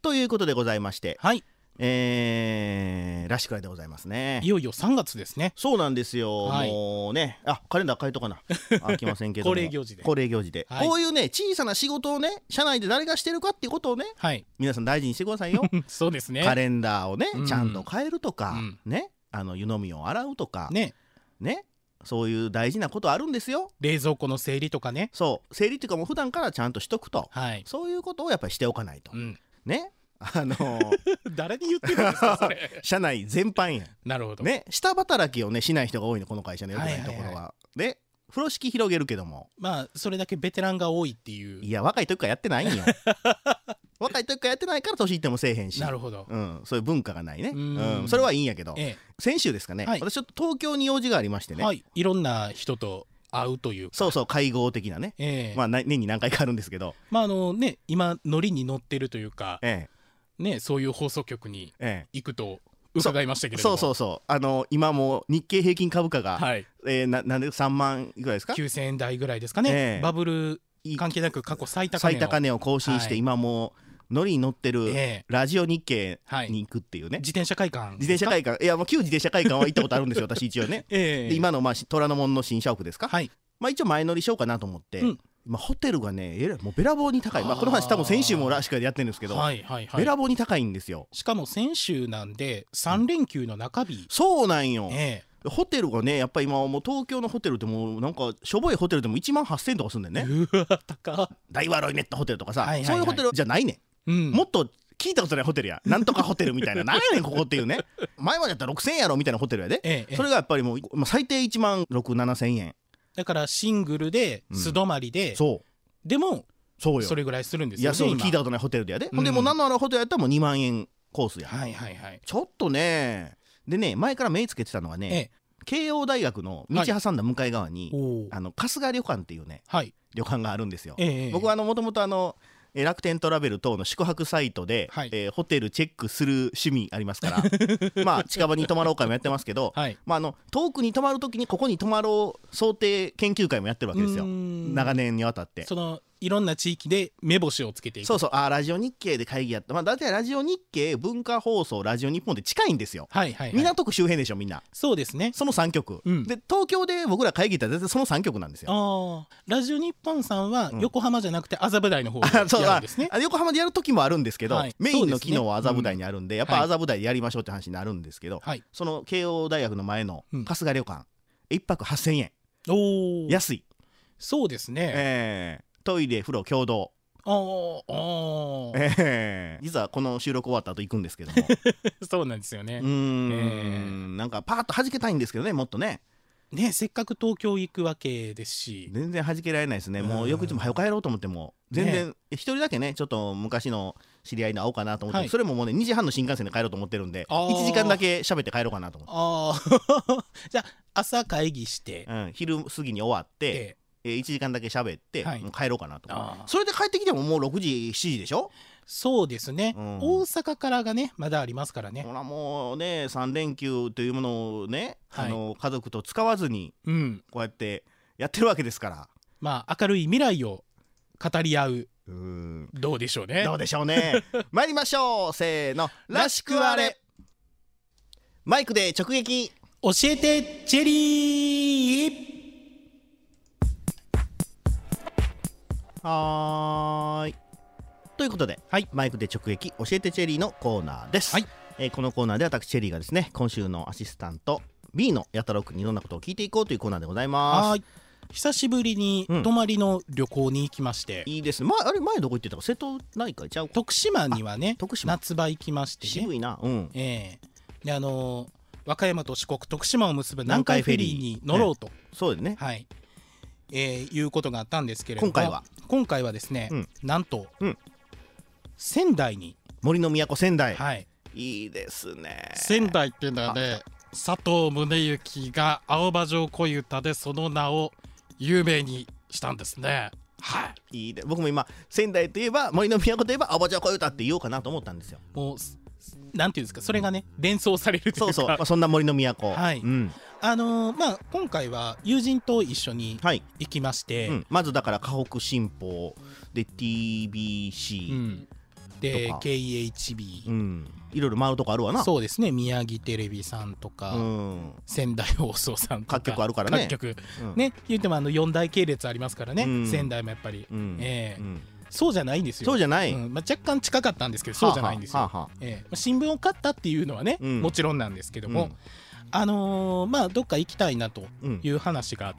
ということでございまして、 はい、 らしくらいでございますね。 いよいよ3月ですね。 そうなんですよ、 はい、 もうね、カレンダー変えとかなあきませんけども恒例行事で、 はい、こういうね小さな仕事をね社内で誰がしてるかっていうことをね、 はい、 皆さん大事にしてくださいよそうですね。 カレンダーをね、 うん、 ちゃんと変えるとか、 うん、 ね、湯飲みを洗うとかね、 そういう大事なことあるんですよ。 冷蔵庫の整理とかね。 そう整理っていうかもう普段からちゃんとしとくと、 はい、 そういうことをやっぱりしておかないと、ね誰に言ってるんですかそれ社内全般やなるほどね。下働きをねしない人が多いのこの会社の良くないところは、で風呂敷広げるけども、 まあそれだけベテランが多いっていう。 いや若い時からやってないんよ若い時からやってないから年いってもせえへんし、 なるほど、 そういう文化がないね。それはいいんやけど、先週ですかね、私ちょっと東京に用事がありましてね、 いろんな人と会うというか、 そう会合的なね、年に何回かあるんですけど、 今ノリに乗ってるというか、そういう放送局に行くと伺いましたけれども、 そう今も日経平均株価が、なんで3万いくらいですか、 9000円台ぐらいですかね、バブル関係なく過去最高値を更新して、今もうノリに乗ってるラジオ日経に行くっていうね、 自転車会館、 いやもう旧自転車会館は行ったことあるんですよ私一応ね、で今の虎ノ門の新社屋ですか、一応前乗りしようかなと思って、ホテルがねもうべらぼうに高い、この話多分先週もらしくやってるんですけど、べらぼうに高いんですよ。 しかも先週なんで3連休の中日、 そうなんよ、ホテルがねやっぱり今もう東京のホテルってもうなんかしょぼいホテルでも1万8000円とかすんねんね。 うわ高っ。 大和ロイネットホテルとかさ、そういうホテルじゃないねん、もっと聞いたことないホテルや、なんとかホテルみたいな何やねんここっていうね前までやったら6000円やろみたいなホテルやで、それがやっぱりもう、最低1万6、7000円だからシングルで素泊まりで、でもそれぐらいするんですよね。 聞いたことないホテルでやで、ほんでもう何のあるホテルやったらもう2万円コースや、ちょっとねでね前から目つけてたのはね、慶応大学の道挟んだ向かい側に、春日旅館っていうね、旅館があるんですよ。僕はもともと楽天トラベル等の宿泊サイトで、ホテルチェックする趣味ありますから近場に泊まろう会もやってますけど、遠くに泊まるときにここに泊まろう想定研究会もやってるわけですよ、長年にわたって。 そのいろんな地域で目星をつけていく。 ラジオ日経で会議やった、大体ラジオ日経、文化放送、ラジオ日本で近いんですよ、港区周辺でしょみんな。そうですね、その3局、で東京で僕ら会議行ったら絶対その3局なんですよ。 ラジオ日本さんは横浜じゃなくて麻布台の方でやるんですね。 横浜でやる時もあるんですけど、メインの機能は麻布台にあるんで、やっぱ麻布台でやりましょうって話になるんですけど、その慶応大学の前の春日旅館、1泊8000円、安い。そうですね、トイレ風呂共同。実はこの収録終わった後行くんですけどもそうなんですよね。 なんかパーッと弾けたいんですけどね、もっとね。 せっかく東京行くわけですし、 全然弾けられないですね。もう翌日も早く帰ろうと思っても全然、一人だけねちょっと昔の知り合いに会おうかなと思って、それももうね2時半の新幹線で帰ろうと思ってるんで、1時間だけ喋って帰ろうかなと思って。 じゃあ朝会議して、 昼過ぎに終わって、1時間だけ喋って、もう帰ろうかなと。それで帰ってきてももう6時7時でしょ。 そうですね、大阪からがねまだありますからね。 ほらもうね3連休というものをね、家族と使わずにこうやってやってるわけですから、 明るい未来を語り合う。どうでしょうね。 参りましょう、せーの、らしくあれ。マイクで直撃教えてチェリー。 ということで、マイクで直撃教えてチェリーのコーナーです。このコーナーで私チェリーがですね、今週のアシスタント B のやたろうくんにいろんなことを聞いていこうというコーナーでございます。 久しぶりに泊まりの旅行に行きまして、 いいですね。あれ前どこ行ってたか、瀬戸内海ちゃうか。 徳島にはね夏場行きましてね。 渋いな。 で和歌山と四国徳島を結ぶ南海フェリーに乗ろうと、 そうですね、 いうことがあったんですけれども、今回はですね、なんと、仙台に、 森の都仙台、いいですね。 仙台っていうのはね、佐藤宗行が青葉城恋歌でその名を有名にしたんですね。 いいで、僕も今仙台といえば森の都といえば青葉城恋歌って言おうかなと思ったんですよ。 もうなんていうんですか、それがね連想されるというか、 そんな森の都。 今回は友人と一緒に行きまして、 まずだから河北新報で TBC、 で KHB、 いろいろ回るとこあるわな。 そうですね、宮城テレビさんとか、仙台放送さんとか各局あるからね。 各局、ね、言っても4大系列ありますからね、仙台もやっぱり、そうじゃないんですよ。 そうじゃない、 若干近かったんですけど、そうじゃないんですよ。新聞を買ったっていうのはね、もちろんなんですけども、どっか行きたいなという話があって、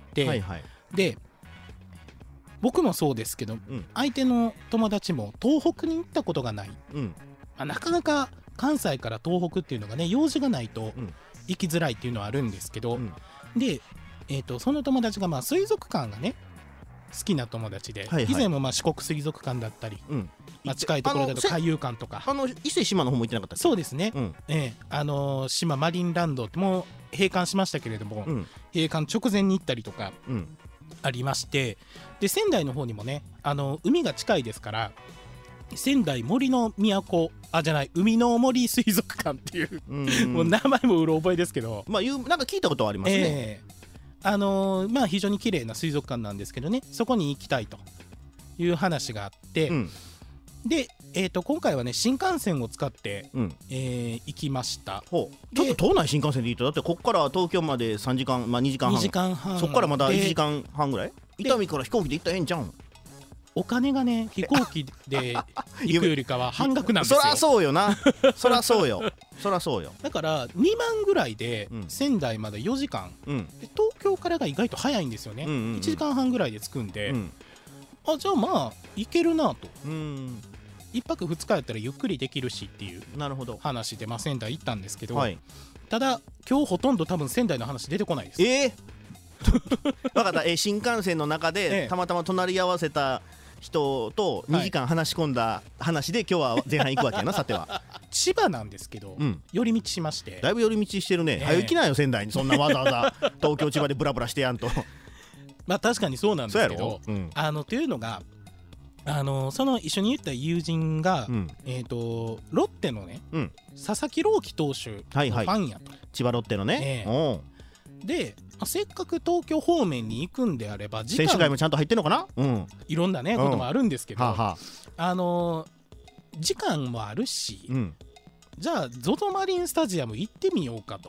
で僕もそうですけど、相手の友達も東北に行ったことがない、なかなか関西から東北っていうのがね、用事がないと行きづらいっていうのはあるんですけど、で、その友達が水族館がね好きな友達で、以前も四国水族館だったり、近いところだと海遊館とか、 伊勢志摩の方も行ってなかったっけ？ そうですね、島マリンランドも閉館しましたけれども、閉館直前に行ったりとかありまして、で仙台の方にもね、海が近いですから、仙台森の都じゃない、海の森水族館っていう、もう名前もうろ覚えですけど、 なんか聞いたことはありますね。 非常に綺麗な水族館なんですけどね、そこに行きたいという話があって、で、今回はね新幹線を使って、行きました。 ちょっと島内新幹線で行った。だってここから東京まで3時間、2時間半、 2時間半、 そこからまだ1時間半ぐらい、伊丹から飛行機で行ったらええんちゃうん？ お金がね飛行機で行くよりかは半額なんですよ。 そらそうよなそらそうよそらそうよ。 だから2万ぐらいで仙台まで4時間、で東京からが意外と早いんですよね、1時間半ぐらいで着くんで、じゃあ行けるなと、1泊2日やったらゆっくりできるしっていう話で仙台行ったんですけど、ただ今日ほとんど多分仙台の話出てこないです。 分かった。新幹線の中でたまたま隣り合わせた人と2時間話し込んだ話で今日は前半行くわけやな。さては千葉なんですけど、寄り道しまして。 だいぶ寄り道してるね。早行きなよ仙台に。そんなわざわざ東京千葉でブラブラしてやんと確かにそうなんですけど、というのがその一緒に行った友人が、ロッテのね、佐々木朗希投手のファンやと、 千葉ロッテのね、 でせっかく東京方面に行くんであれば選手会もちゃんと入ってんのかな、 いろんなね、こともあるんですけど、時間もあるし、じゃあ ZOZO マリンスタジアム行ってみようかと。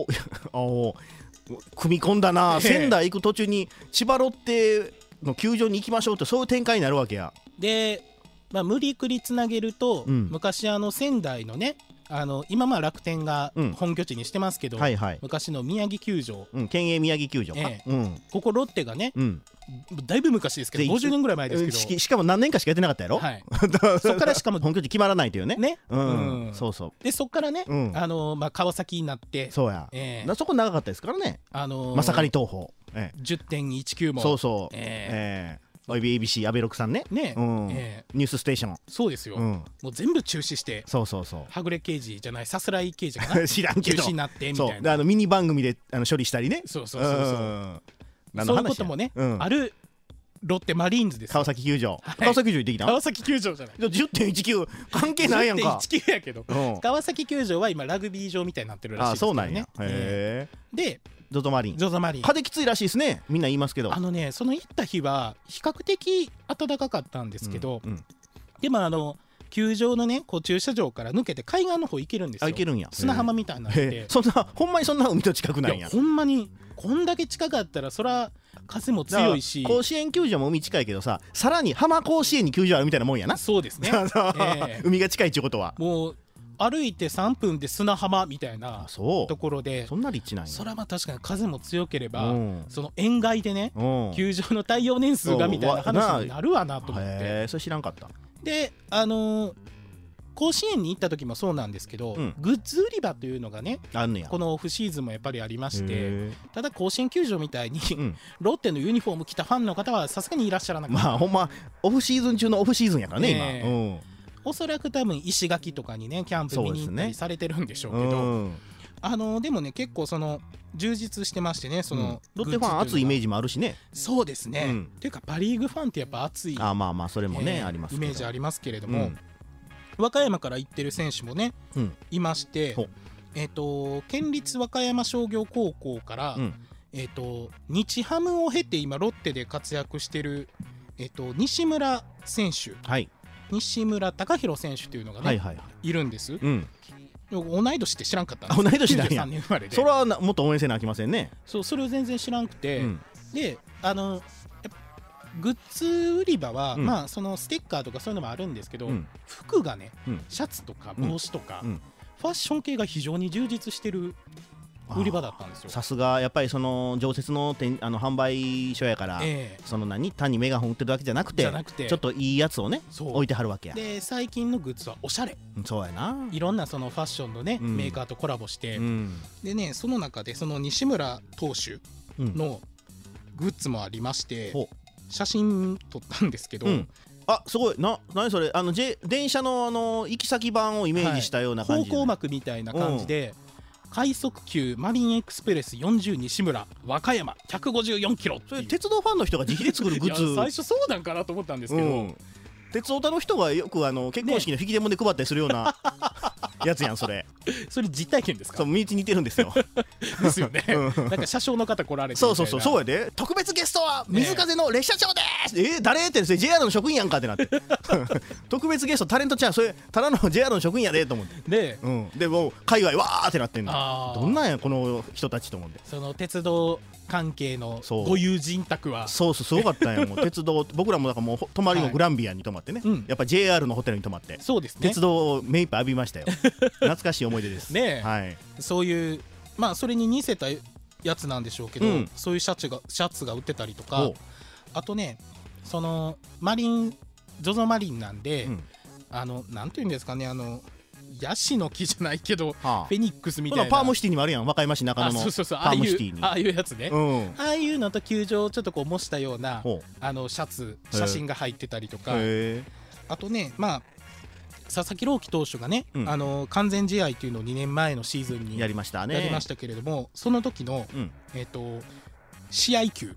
組み込んだな。仙台行く途中に千葉ロッテの球場に行きましょうって、そういう展開になるわけや。 で、無理くりつなげると、昔仙台のね、今楽天が本拠地にしてますけど、昔の宮城球場、 県営宮城球場か、 ここロッテがね、だいぶ昔ですけど50年ぐらい前ですけど、 しかも何年かしかやってなかったやろ、そっからしかも本拠地決まらないというね。そうそう。 でそっからね、川崎になって、 そうや、そこ長かったですからね。まさかり東宝 10.19 もそうそう、ABC 阿部六さんね、ニュースステーション。 そうですよ、もう全部中止して、はぐれ刑事じゃない、さすらい刑事かな知らんけど中止になってみたいな、 ミニ番組で処理したりね。 そうそういうこともね、あるロッテマリーンズです。 川崎球場、川崎球場行ってきた。 川崎球場じゃない、 10.19 関係ないやんか。 10.19 やけど、川崎球場は今ラグビー場みたいになってるらしいですよね。 そうなんや。でZOZOマリン風きついらしいですね、みんな言いますけど。 その行った日は比較的暖かかったんですけど、でも球場のね駐車場から抜けて海岸の方行けるんですよ。 行けるんや。 砂浜みたいになって、 ほんまにそんな海と近くなんや。 ほんまにこんだけ近かったらそら風も強いし、 甲子園球場も海近いけどさ、さらに浜甲子園に球場あるみたいなもんやな。 そうですね海が近いっていうことはもう歩いて3分で砂浜みたいなところで、 そんな立地なんや。 それは確かに風も強ければ、その塩害でね、球場の耐用年数がみたいな話になるわなと思って。 それ知らんかった。 で甲子園に行った時もそうなんですけど、グッズ売り場というのがね、このオフシーズンもやっぱりありまして、ただ甲子園球場みたいに、ロッテのユニフォーム着たファンの方はさすがにいらっしゃらなかった。 ほんまオフシーズン中のオフシーズンやからね、今。 おそらく多分石垣とかにねキャンプ見に行ったりされてるんでしょうけど、でもね結構充実してましてね、 ロッテファン熱いイメージもあるしね。 そうですね、っていうかパ・リーグファンってやっぱ熱い、 それもね、ありますイメージありますけれども、和歌山から行ってる選手もね、いまして、県立和歌山商業高校から、日ハムを経て今ロッテで活躍してる、西村選手西村貴弘選手というのがね、いるんです。同い年って知らんかったんです。 同い年だんや。 93年生まれで。 それはもっと応援せなあきませんね。 それを全然知らんくて、でグッズ売り場は、まあそのステッカーとかそういうのもあるんですけど、服がね、シャツとか帽子とか、ファッション系が非常に充実してる売り場だったんですよ。 さすがやっぱりその常設の販売所やから、その単にメガホン売ってるわけじゃなくてちょっといいやつをね置いてはるわけや。 で最近のグッズはおしゃれ。 そうやな。 いろんなそのファッションのね、メーカーとコラボして、でねその中でその西村投手のグッズもありまして、写真撮ったんですけど、 すごい何それ電車の行き先版をイメージしたような感じ、 方向幕みたいな感じで、快速急マリンエクスプレス40西村和歌山154キロ。 それ鉄道ファンの人が自費で作るグッズ。 最初そうなんかなと思ったんですけど、 鉄オタの人がよく結婚式の引き出物で配ったりするようなやつやんそれ実体験ですか。 そう身内似てるんですよですよね。なんか車掌の方来られてそうやで。特別ゲストは水風の列車長です。誰ってそれ JR の職員やんかってなって特別ゲストタレントちゃんそれただの JR の職員やでと思ってでもう海外わーってなってんの。どんなんやこの人たちと思って。 その鉄道関係のご友人宅はすごかったんや。もう鉄道僕らもだからもう泊まりもグランビアに泊まってね、やっぱ JR のホテルに泊まって、 そうですね、 鉄道を目いっぱい浴びましたよ懐かしい思い出ですね。そういうまあそれに似せたやつなんでしょうけど、そういうシャツが売ってたりとか、あとねそのZOZO マリンなんで、なんていうんですかね、ヤシの木じゃないけど、フェニックスみたいなパームシティにもあるやん和歌山市中野のパームシティにああいうやつね、ああいうのと球場をちょっとこう模したような写真が入ってたりとか、あとねまあ佐々木朗希投手がね、完全試合というのを2年前のシーズンにやりましたけれども、その時の、試合球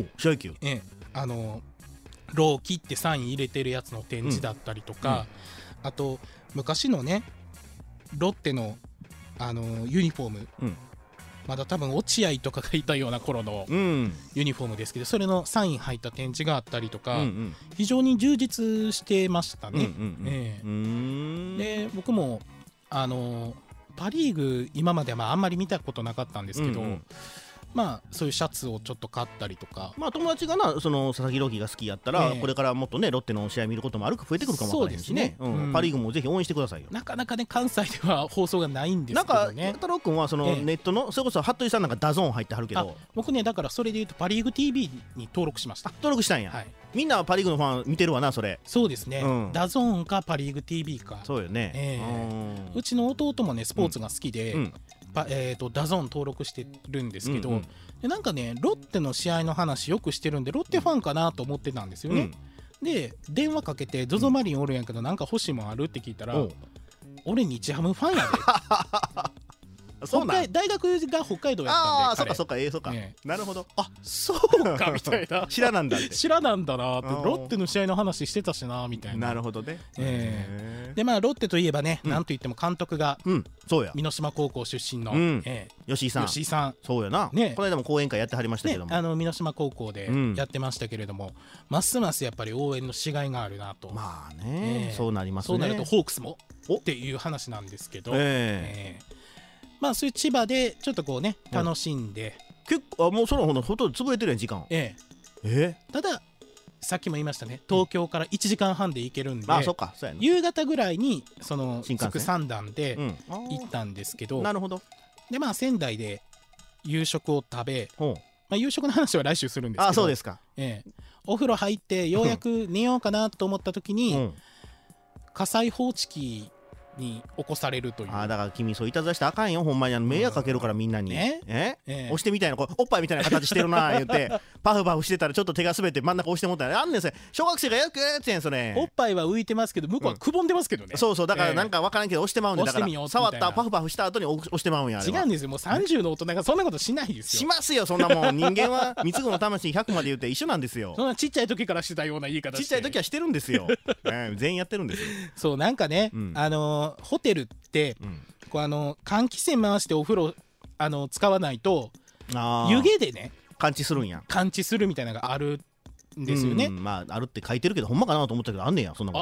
ロー切ってサイン入れてるやつの展示だったりとか、あと昔のねロッテの、ユニフォーム、まだ多分落合とかがいたような頃のユニフォームですけど、それのサイン入った展示があったりとか、非常に充実してましたね。で僕もパ・リーグ今まではあんまり見たことなかったんですけど、まあそういうシャツをちょっと買ったりとか、 まあ友達がその佐々木朗希が好きやったら、これからもっとねロッテの試合見ることも増えてくるかもわからへんしね。パ・リーグもぜひ応援してくださいよ。 なかなかね関西では放送がないんですけどね。 なんか太郎君はそのネットのそれこそ服部さんなんかダゾーン入ってはるけど、 僕ねだからそれでいうとパ・リーグ TV に登録しました。 登録したんや。みんなはパ・リーグのファン見てるわなそれ。 そうですね、ダゾーンかパ・リーグ TV か。 そうよね。 うちの弟もねスポーツが好きで、ダゾーン登録してるんですけど、でなんかねロッテの試合の話よくしてるんでロッテファンかなと思ってたんですよね。で電話かけて ZOZO マリンおるんやけどなんか欲しいもんあるって聞いたら、俺日ハムファンやで大学が北海道やったんで。 そうかなるほど。 そうかみたいな知らなんだって知らなんだなって、ロッテの試合の話してたしなみたいな。 なるほどね。 でまあロッテといえばね、なんといっても監督が箕島高校出身の吉井さん。そうやな。この間も講演会やってはりましたけども、 箕島高校でやってましたけれども、ますますやっぱり応援のしがいがあるなと。 まあね、そうなりますね。 そうなるとホークスもっていう話なんですけど、まあそういう千葉でちょっとこうね楽しんで、 結構もうそのほとんど潰れてるやん時間。 たださっきも言いましたね、東京から1時間半で行けるんで、夕方ぐらいにその筑三段で行ったんですけど、 なるほど。 でまあ仙台で夕食を食べ、夕食の話は来週するんですけど、 そうですか。 お風呂入ってようやく寝ようかなと思った時に火災報知器に起こされるという。 だから君そういたずらしてあかんよほんまに。迷惑かけるからみんなに。押してみたいなおっぱいみたいな形してるな言ってパフパフしてたらちょっと手が滑って真ん中押してもったらあんねんそれ。小学生がよくやってんそれ。 おっぱいは浮いてますけど向こうはくぼんでますけどね。 そうだからなんか分からんけど押してまうんで、だから触ったパフパフした後に押してまうんや。 違うんですよ、もう30の大人がそんなことしないですよ。 しますよそんなもん。人間は三つ子の魂100まで言って一緒なんですよ。 そんなちっちゃい時からしてたような言い方して。 ちっちゃい時はしてるんですよ全員やってるんですよ。 そうなんかね、ホテルってこう換気扇回してお風呂使わないと湯気でね感知するんや。 感知するみたいなのがあるんですよね。 まああるって書いてるけどほんまかなと思ったけどあんねんやそんなこと。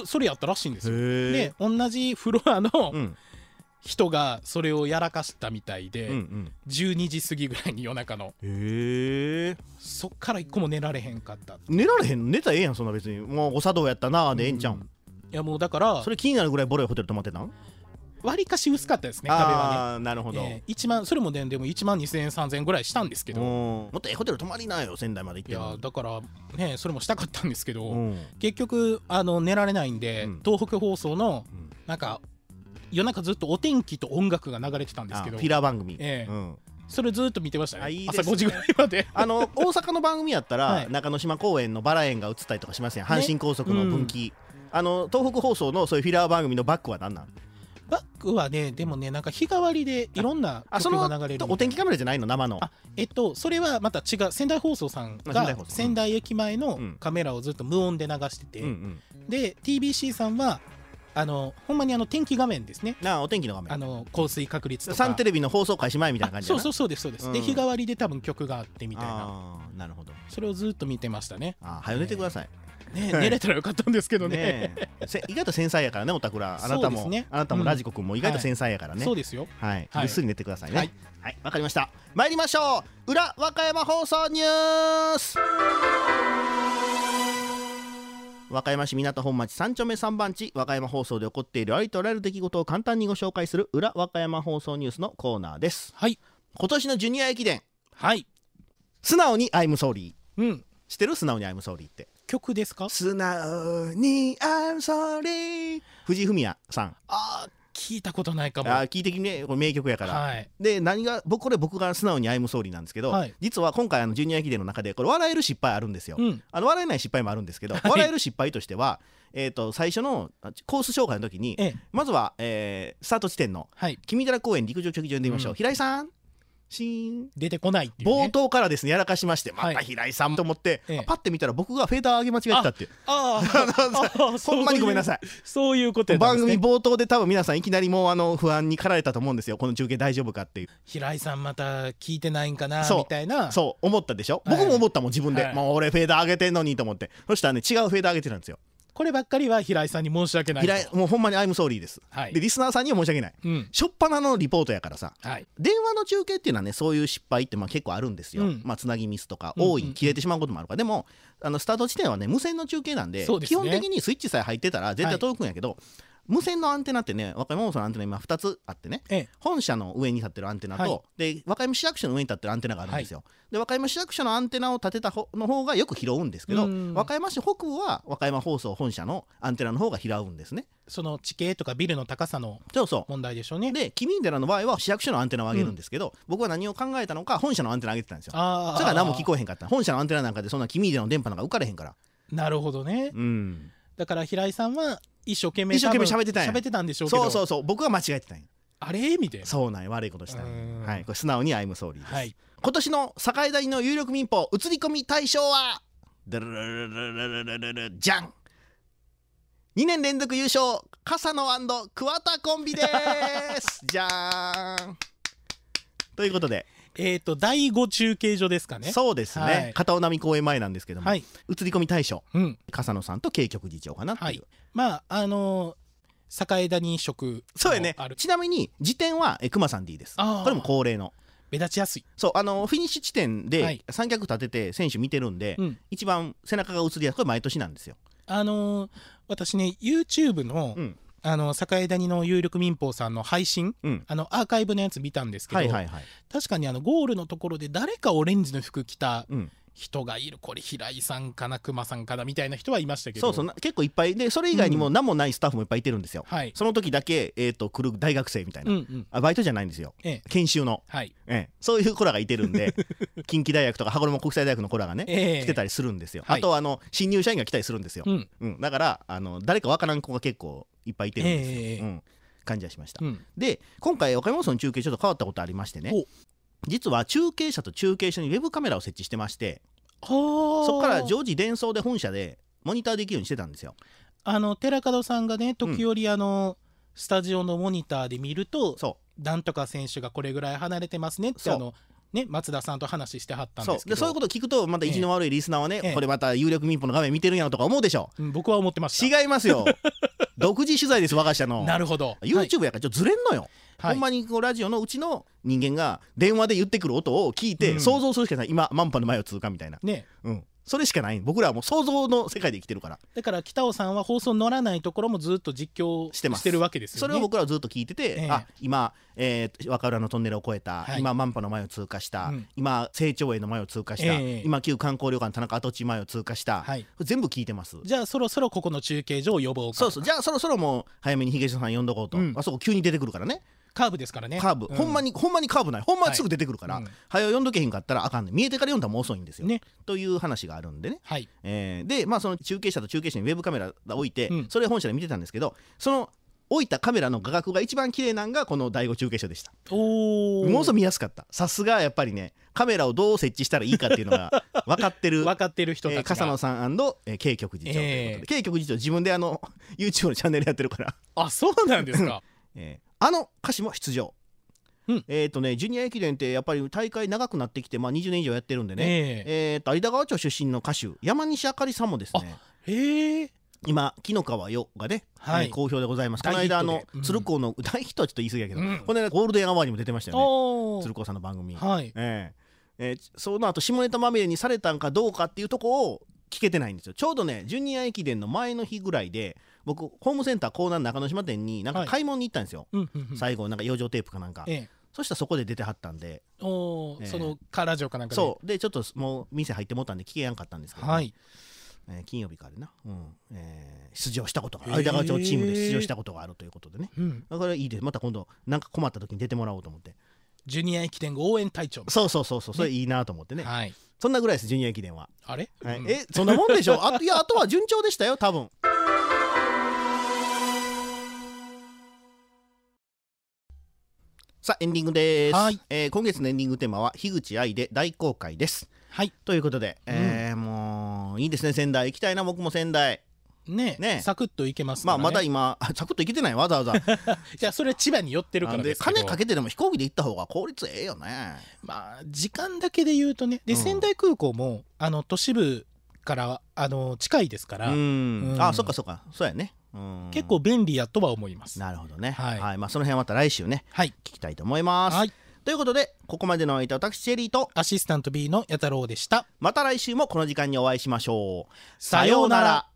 それやったらしいんですよ。で同じフロアの、人がそれをやらかしたみたいで、12時過ぎぐらいに夜中のそっから一個も寝られへんかった。 寝られへん寝たらええやんそんな別にもうお茶道やったなーでええんちゃうん。 いやもうだからそれ気になるぐらいボロいホテル泊まってたん。 わりかし薄かったですね壁はね。 ああなるほど。 1万それもねでも1万2000円3000円ぐらいしたんですけど、 もっとホテル泊まりなよ仙台まで行って。 いやだからねそれもしたかったんですけど、結局寝られないんで、東北放送のなんか夜中ずっとお天気と音楽が流れてたんですけど、 フィラー番組、 それずっと見てましたね。朝5時ぐらいまで大阪の番組やったら、中之島公園のバラ園が映ったりとかしますやん、阪神高速の分岐、東北放送のそういうフィラー番組のバックは何なん。 バックはねでもねなんか日替わりでいろんな曲が流れる。 お天気カメラじゃないの生の。 それはまた違う仙台放送さんが仙台駅前のカメラをずっと無音で流してて、で TBC さんはほんまに天気画面ですね。 お天気の画面、 降水確率とかサンテレビの放送開始前みたいな感じだな。 そうですで日替わりで多分曲があってみたいな。なるほど。 それをずっと見てましたね。 早寝てください。 寝れたらよかったんですけどね。 意外と繊細やからねおたくら。あなたもラジコ君も意外と繊細やからね。 そうですよ。 ぐっすり寝てくださいね。はいわかりました。参りましょう。裏和歌山放送ニュース。和歌山市港本町3丁目3番地和歌山放送で起こっているありとあらゆる出来事を簡単にご紹介する裏和歌山放送ニュースのコーナーです。今年のジュニア駅伝、素直に I'm sorry、知ってる？素直に I'm sorry って曲ですか？ 素直に I'm sorry、 藤井フミヤさん。 聞いたことないかも。 聞いてきね、これ名曲やから、で僕が素直に I'm sorry なんですけど、実は今回ジュニア駅伝の中でこれ笑える失敗あるんですよ、笑えない失敗もあるんですけど、笑える失敗としては最初のコース紹介の時に、まずはスタート地点の君寺公園陸上競技場に出ましょう、平井さんシーン出てこないっていうね。 冒頭からですねやらかしまして、また平井さんと思って、パッて見たら僕がフェーダー上げ間違えてたって。ほんまにごめんなさい。 そういうことやったんですね。 番組冒頭で多分皆さんいきなりもう不安に駆られたと思うんですよ、この中継大丈夫かっていう。 平井さんまた聞いてないんかなみたいな。 そう思ったでしょ、僕も思ったもん自分で、もう俺フェーダー上げてんのにと思って。そしたらね違うフェーダー上げてたんですよ。 こればっかりは平井さんに申し訳ない。 もうほんまに I'm sorry です、でリスナーさんには申し訳ない、しょっぱなのリポートやからさ、電話の中継っていうのはねそういう失敗って結構あるんですよ、つなぎミスとか多い、切れてしまうこともあるから。でもスタート地点はね無線の中継なんで、基本的にスイッチさえ入ってたら絶対届くんやけど、無線のアンテナってね、和歌山放送のアンテナ今2つあってね、本社の上に立ってるアンテナと、で和歌山市役所の上に立ってるアンテナがあるんですよ、で和歌山市役所のアンテナを立てたの方がよく拾うんですけど、和歌山市北部は和歌山放送本社のアンテナの方が拾うんですね。 その地形とかビルの高さの問題でしょうね。 で君寺の場合は市役所のアンテナを上げるんですけど、僕は何を考えたのか本社のアンテナ上げてたんですよ。それから何も聞こえへんかった。本社のアンテナなんかでそんな君寺の電波なんか浮かれへんから。 なるほどね、だから平井さんは一生懸命喋ってたんでしょうけど、 そう僕は間違えてたんや。 あれみたいな。 そうなんや、悪いことしたんや。これ素直に I'm sorry です、今年の境大の有力民放映り込み大賞はじゃん、2年連続優勝笠野&桑田コンビですじゃーんということで第5中継所ですかね。 そうですね、片尾波公園前なんですけども、映り込み大賞、笠野さんと慶局次長かなっていう、 境田に職そうやね。ちなみに時点は熊さんでいいです。これも恒例の目立ちやすい。 そうフィニッシュ地点で三脚立てて選手見てるんで、一番背中が映りやすい。これ毎年なんですよ。 私ね YouTube の、境谷の有力民放さんの配信、アーカイブのやつ見たんですけど、確かにゴールのところで誰かオレンジの服着た人がいる、これ平井さんかな熊さんかなみたいな人はいましたけど、 結構いっぱいで、それ以外にも何もないスタッフもいっぱいいてるんですよ、その時だけ、来る大学生みたいな、バイトじゃないんですよ、研修の、そういう子らがいてるんで近畿大学とか羽衣国際大学の子らがね、来てたりするんですよ。あと新入社員が来たりするんですよ、だから誰かわからん子が結構いっぱいいてるんですよ、感じはしました。で今回和歌山放送の中継ちょっと変わったことありましてね、実は中継車と中継車にウェブカメラを設置してまして、そこから常時伝送で本社でモニターできるようにしてたんですよ。 寺門さんがね時折スタジオのモニターで見ると、なんとか選手がこれぐらい離れてますねってね、松田さんと話してはったんですけど、 そういうことを聞くとまた意地の悪いリスナーはね、これまた有力民放の画面見てるんやろとか思うでしょ。 僕は思ってました。 違いますよ独自取材です、我が社の。 なるほど。 YouTube やからちょっとずれんのよ、ほんまにこうラジオのうちの人間が電話で言ってくる音を聞いて想像するしかない。今マンパの前を通過みたいなね、それしかない。僕らはもう想像の世界で生きてるから。 だから北尾さんは放送乗らないところもずっと実況してるわけですよね。 それを僕らはずっと聞いてて、今、若浦のトンネルを越えた、今マンパの前を通過した、今成長園の前を通過した、今旧観光旅館田中跡地前を通過した、全部聞いてます。 じゃあそろそろここの中継所を呼ぼうか。 じゃあそろそろもう早めに東野さん呼んどこうと、あそこ急に出てくるからね。 カーブですからね。 カーブ、ほんまにカーブない。ほんますぐ出てくるから、早呼んどけへんかったらあかんね。見えてから読んだらもう遅いんですよ、という話があるんでね。でその中継車と中継車にウェブカメラが置いて、それ本社で見てたんですけど、その置いたカメラの画角が一番綺麗なんがこの第5中継所でした。ものすごく見やすかった。さすがやっぱりね、カメラをどう設置したらいいかっていうのが分かってる人たちが、 笠野さんK局次長ということで、K局次長自分でYouTube のチャンネルやってるからあ、そうなんですか歌手も出場。ジュニア駅伝ってやっぱり大会長くなってきて、20年以上やってるんでね、有田川町出身の歌手山西あかりさんもですね、今紀の川よがね、好評でございます。この間鶴光の大ヒットはちょっと言い過ぎやけど、この間ゴールデンアワーにも出てましたよね、鶴光さんの番組。その後下ネタまみれにされたんかどうかっていうとこを聞けてないんですよ。ちょうどねジュニア駅伝の前の日ぐらいで僕ホームセンター港南中之島店になんか買い物に行ったんですよ、最後なんか養生テープかなんか、そしたらそこで出てはったんで、 そのラジオかなんかで、 そうでちょっともう店入ってもったんで聞けやんかったんですけど、金曜日からな、出場したことが有田川町チームで出場したことがあるということでね、だからいいです。また今度なんか困った時に出てもらおうと思って、 ジュニア駅伝応援隊長、 それいいなと思ってね、そんなぐらいです。ジュニア駅伝はあれ、 そんなもんでしょいやあとは順調でしたよ多分。さあエンディングです、今月のエンディングテーマは樋口愛で大公開です。ということで、もういいですね、仙台行きたいな。僕も仙台ねサクッと行けますからね。 まだ今サクッと行けてない、わざわざいやそれは千葉に寄ってるからですけど、 金かけてでも飛行機で行った方が効率ええよね。 時間だけで言うとね、で仙台空港も都市部から近いですから、 そっかそうやね、 結構便利やとは思います。 なるほどね、その辺はまた来週ね、聞きたいと思います。ということでここまでのお相手は私チェリーとアシスタント B の弥太郎でした。 また来週もこの時間にお会いしましょう。さようなら。